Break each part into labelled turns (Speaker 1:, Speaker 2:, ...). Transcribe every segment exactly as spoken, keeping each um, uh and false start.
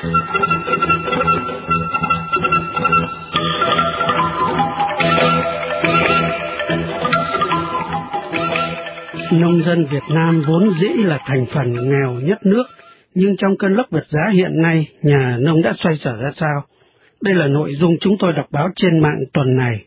Speaker 1: Nông dân Việt Nam vốn dĩ là thành phần nghèo nhất nước, nhưng trong cơn lốc vật giá hiện nay, nhà nông đã xoay sở ra sao? Đây là nội dung chúng tôi đọc báo trên mạng tuần này.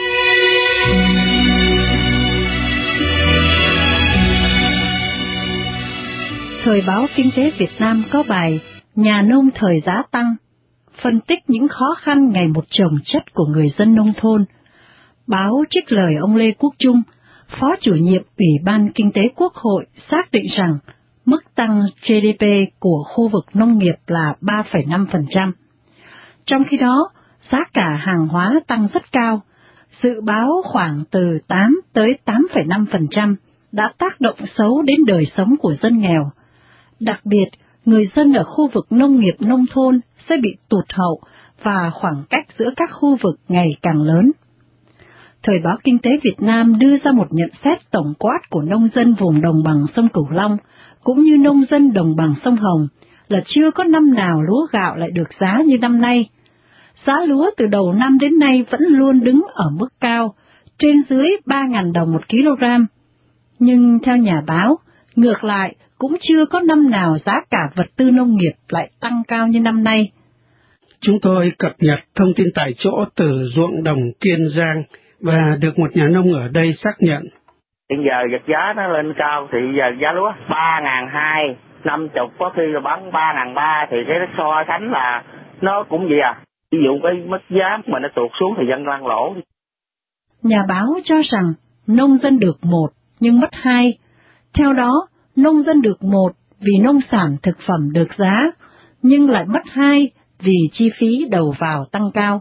Speaker 2: Thời báo Kinh tế Việt Nam có bài Nhà nông thời giá tăng, phân tích những khó khăn ngày một chồng chất của người dân nông thôn. Báo trích lời ông Lê Quốc Trung, Phó chủ nhiệm Ủy ban Kinh tế Quốc hội xác định rằng mức tăng giê đê pê của khu vực nông nghiệp là ba phẩy năm phần trăm. Trong khi đó, giá cả hàng hóa tăng rất cao, dự báo khoảng từ tám tới tám phẩy năm phần trăm đã tác động xấu đến đời sống của dân nghèo. Đặc biệt, người dân ở khu vực nông nghiệp nông thôn sẽ bị tụt hậu và khoảng cách giữa các khu vực ngày càng lớn. Thời báo Kinh tế Việt Nam đưa ra một nhận xét tổng quát của nông dân vùng đồng bằng sông Cửu Long, cũng như nông dân đồng bằng sông Hồng, là chưa có năm nào lúa gạo lại được giá như năm nay. Giá lúa từ đầu năm đến nay vẫn luôn đứng ở mức cao, trên dưới ba nghìn đồng một kg. Nhưng theo nhà báo, ngược lại, cũng chưa có năm nào giá cả vật tư nông nghiệp lại tăng cao như năm nay.
Speaker 1: Chúng tôi cập nhật thông tin tại chỗ từ ruộng đồng Kiên Giang và được một nhà nông ở đây xác nhận.
Speaker 3: Hiện giờ vật giá nó lên cao thì giờ giá lúa ba nghìn hai trăm năm mươi, có khi là bán ba nghìn ba trăm, thì cái so sánh là nó cũng vậy à. Ví dụ cái mức giá mà nó tụt xuống thì dân lăn lỗ.
Speaker 2: Nhà báo cho rằng nông dân được một nhưng mất hai. Theo đó, nông dân được một vì nông sản thực phẩm được giá, nhưng lại mất hai vì chi phí đầu vào tăng cao.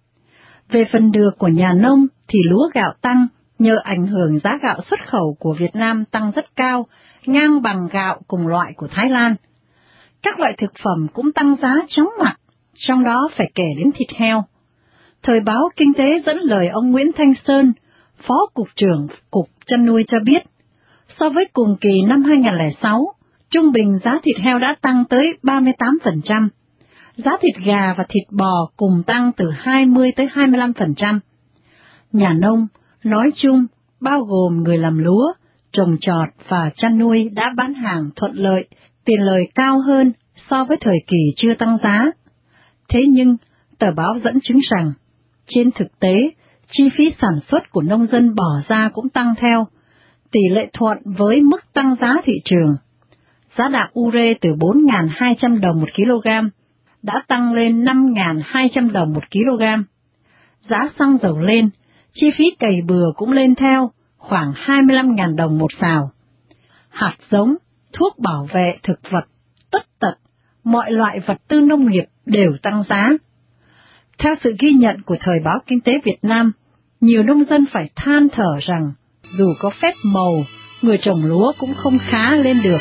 Speaker 2: Về phần được của nhà nông thì lúa gạo tăng nhờ ảnh hưởng giá gạo xuất khẩu của Việt Nam tăng rất cao, ngang bằng gạo cùng loại của Thái Lan. Các loại thực phẩm cũng tăng giá chóng mặt, trong đó phải kể đến thịt heo. Thời báo Kinh tế dẫn lời ông Nguyễn Thanh Sơn, Phó Cục trưởng Cục Chăn nuôi cho biết, so với cùng kỳ năm hai nghìn không trăm lẻ sáu, trung bình giá thịt heo đã tăng tới ba mươi tám phần trăm. Giá thịt gà và thịt bò cùng tăng từ hai mươi tới hai mươi lăm phần trăm. Nhà nông, nói chung, bao gồm người làm lúa, trồng trọt và chăn nuôi đã bán hàng thuận lợi, tiền lời cao hơn so với thời kỳ chưa tăng giá. Thế nhưng, tờ báo dẫn chứng rằng, trên thực tế, chi phí sản xuất của nông dân bỏ ra cũng tăng theo, tỷ lệ thuận với mức tăng giá thị trường. Giá đạm ure từ bốn nghìn hai trăm đồng một kg đã tăng lên năm nghìn hai trăm đồng một kg. Giá xăng dầu lên, chi phí cày bừa cũng lên theo, khoảng hai mươi lăm nghìn đồng một sào. Hạt giống, thuốc bảo vệ thực vật, tất tật, mọi loại vật tư nông nghiệp đều tăng giá. Theo sự ghi nhận của Thời báo Kinh tế Việt Nam, nhiều nông dân phải than thở rằng dù có phép màu, người trồng lúa cũng không khá lên được.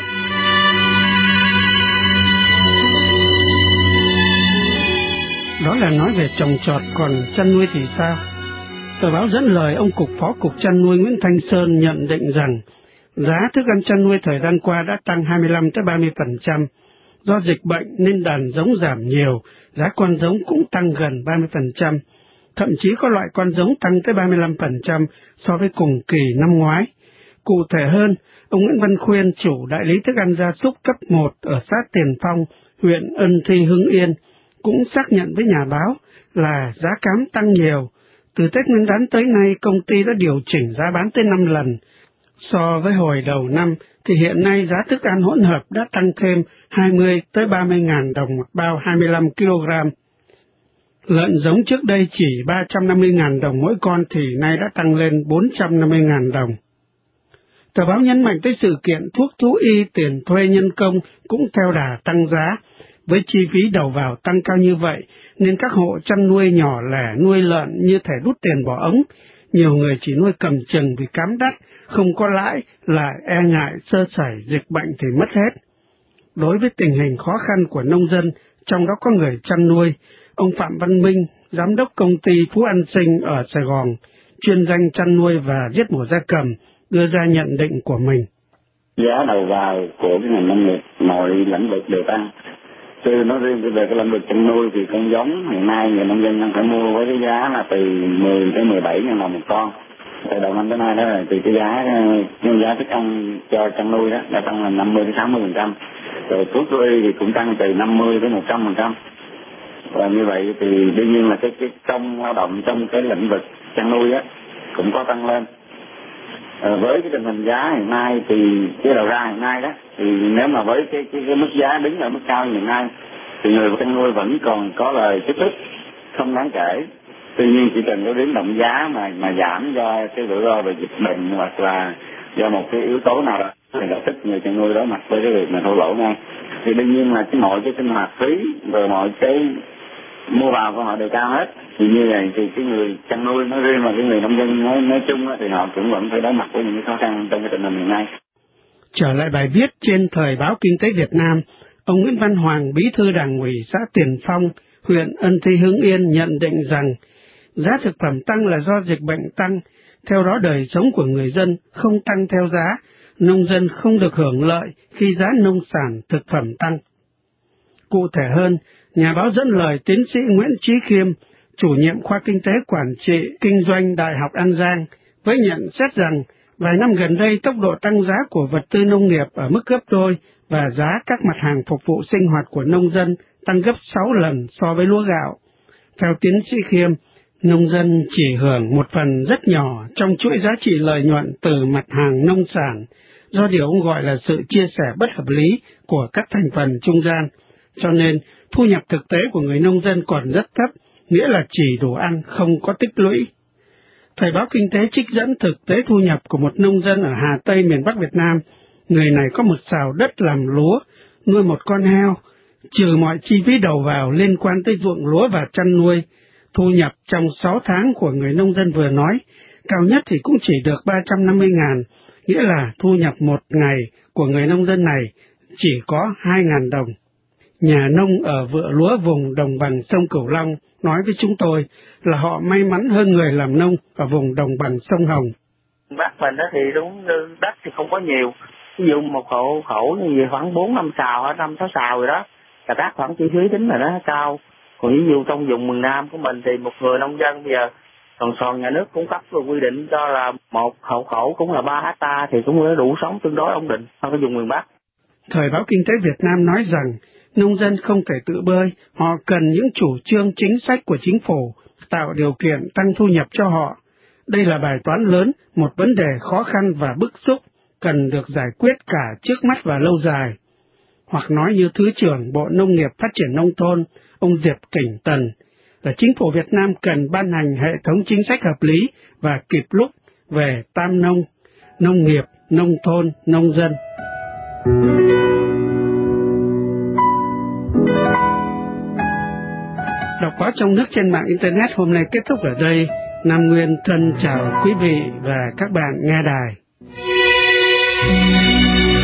Speaker 1: Đó là nói về trồng trọt, còn chăn nuôi thì sao? Tờ báo dẫn lời ông Cục Phó Cục Chăn nuôi Nguyễn Thanh Sơn nhận định rằng giá thức ăn chăn nuôi thời gian qua đã tăng hai mươi lăm tới ba mươi phần trăm. Do dịch bệnh nên đàn giống giảm nhiều, giá con giống cũng tăng gần ba mươi phần trăm. Thậm chí có loại con giống tăng tới ba mươi lăm phần trăm so với cùng kỳ năm ngoái. Cụ thể hơn, ông Nguyễn Văn Khuyên, chủ đại lý thức ăn gia súc cấp một ở xã Tiền Phong, huyện Ân Thi, Hưng Yên, cũng xác nhận với nhà báo là giá cám tăng nhiều. Từ Tết Nguyên đán tới nay, công ty đã điều chỉnh giá bán tới năm lần. So với hồi đầu năm, thì hiện nay giá thức ăn hỗn hợp đã tăng thêm hai mươi tới ba mươi ngàn đồng một bao hai mươi lăm ki lô gam. Lợn giống trước đây chỉ ba trăm năm mươi ngàn đồng mỗi con thì nay đã tăng lên bốn trăm năm mươi ngàn đồng. Tờ báo nhấn mạnh tới sự kiện thuốc thú y, tiền thuê nhân công cũng theo đà tăng giá. Với chi phí đầu vào tăng cao như vậy, nên các hộ chăn nuôi nhỏ lẻ nuôi lợn như thể đút tiền bỏ ống. Nhiều người chỉ nuôi cầm chừng vì cám đắt, không có lãi, lại e ngại sơ sẩy dịch bệnh thì mất hết. Đối với tình hình khó khăn của nông dân, trong đó có người chăn nuôi, ông Phạm Văn Minh, giám đốc công ty Phú An Sinh ở Sài Gòn, chuyên danh chăn nuôi và giết mổ gia cầm, đưa ra nhận định của mình.
Speaker 4: Giá đầu vào của cái ngành nông nghiệp mọi lĩnh vực đều tăng. tư nói riêng về cái lĩnh vực chăn nuôi thì con giống hiện nay người nông dân đang phải mua với cái giá là từ mười tới mười bảy ngàn đồng một con. Từ đầu năm tới nay đó là từ cái giá cái giá thức ăn cho chăn nuôi đó đã tăng là năm mươi đến sáu mươi phần trăm. Rồi thuốc thú y thì cũng tăng từ năm mươi đến một trăm phần trăm. Và như vậy thì đương nhiên là cái cái công lao động trong cái lĩnh vực chăn nuôi á cũng có tăng lên. À, với cái tình hình giá hiện nay thì cái đầu ra hiện nay đó thì nếu mà với cái cái, cái mức giá đứng ở mức cao như hiện nay thì người chăn nuôi vẫn còn có lời chút ít không đáng kể. Tuy nhiên chỉ cần có biến động giá mà mà giảm do cái rủi ro về dịch bệnh hoặc là do một cái yếu tố nào đó thì lập tức người chăn nuôi đối mặt với cái việc mà thua lỗ ngay. Thì đương nhiên là cái mọi cái sinh hoạt phí rồi mọi cái mua vào của họ đều cao hết. Thì như vậy thì cái người chăn nuôi nói riêng và cái người nông dân nói, nói chung thì họ cũng vẫn phải đối mặt với những cái khó khăn trong cái tình hình hiện nay.
Speaker 1: Trở lại bài viết trên Thời báo Kinh tế Việt Nam, ông Nguyễn Văn Hoàng, Bí thư Đảng ủy xã Tiền Phong, huyện Ân Thi Hưng Yên nhận định rằng giá thực phẩm tăng là do dịch bệnh tăng, theo đó đời sống của người dân không tăng theo giá, nông dân không được hưởng lợi khi giá nông sản thực phẩm tăng. Cụ thể hơn, nhà báo dẫn lời tiến sĩ Nguyễn Chí Khiêm, chủ nhiệm khoa Kinh tế Quản trị Kinh doanh Đại học An Giang, với nhận xét rằng vài năm gần đây tốc độ tăng giá của vật tư nông nghiệp ở mức gấp đôi và giá các mặt hàng phục vụ sinh hoạt của nông dân tăng gấp sáu lần so với lúa gạo. Theo tiến sĩ Khiêm, nông dân chỉ hưởng một phần rất nhỏ trong chuỗi giá trị lợi nhuận từ mặt hàng nông sản, do điều ông gọi là sự chia sẻ bất hợp lý của các thành phần trung gian, cho nên thu nhập thực tế của người nông dân còn rất thấp, nghĩa là chỉ đủ ăn, không có tích lũy. Thời báo Kinh tế trích dẫn thực tế thu nhập của một nông dân ở Hà Tây miền Bắc Việt Nam. Người này có một sào đất làm lúa, nuôi một con heo, trừ mọi chi phí đầu vào liên quan tới ruộng lúa và chăn nuôi. Thu nhập trong sáu tháng của người nông dân vừa nói, cao nhất thì cũng chỉ được ba trăm năm mươi ngàn, nghĩa là thu nhập một ngày của người nông dân này chỉ có hai ngàn đồng. Nhà nông ở vựa lúa vùng đồng bằng sông Cửu Long nói với chúng tôi là họ may mắn hơn người làm nông ở vùng đồng bằng sông Hồng.
Speaker 3: Bác mình đó thì đúng đất thì không có nhiều, ví dụ một hộ khẩu như vậy khoảng bốn năm sào, năm sáu sào rồi đó, là các khoản chi phí tính là nó cao. Còn ví dụ trong vùng miền Nam của mình thì một người nông dân bây giờ còn sòn nhà nước cung cấp và quy định cho là một hộ khẩu cũng là ba hecta thì cũng đã đủ sống tương đối ổn định ở cái vùng miền Bắc.
Speaker 1: Thời báo Kinh tế Việt Nam nói rằng nông dân không thể tự bơi, họ cần những chủ trương chính sách của chính phủ tạo điều kiện tăng thu nhập cho họ. Đây là bài toán lớn, một vấn đề khó khăn và bức xúc, cần được giải quyết cả trước mắt và lâu dài. Hoặc nói như Thứ trưởng Bộ Nông nghiệp Phát triển Nông thôn, ông Diệp Cảnh Tần, là chính phủ Việt Nam cần ban hành hệ thống chính sách hợp lý và kịp lúc về tam nông, nông nghiệp, nông thôn, nông dân. Đọc báo trong nước trên mạng Internet hôm nay kết thúc ở đây. Nam Nguyên thân chào quý vị và các bạn nghe đài.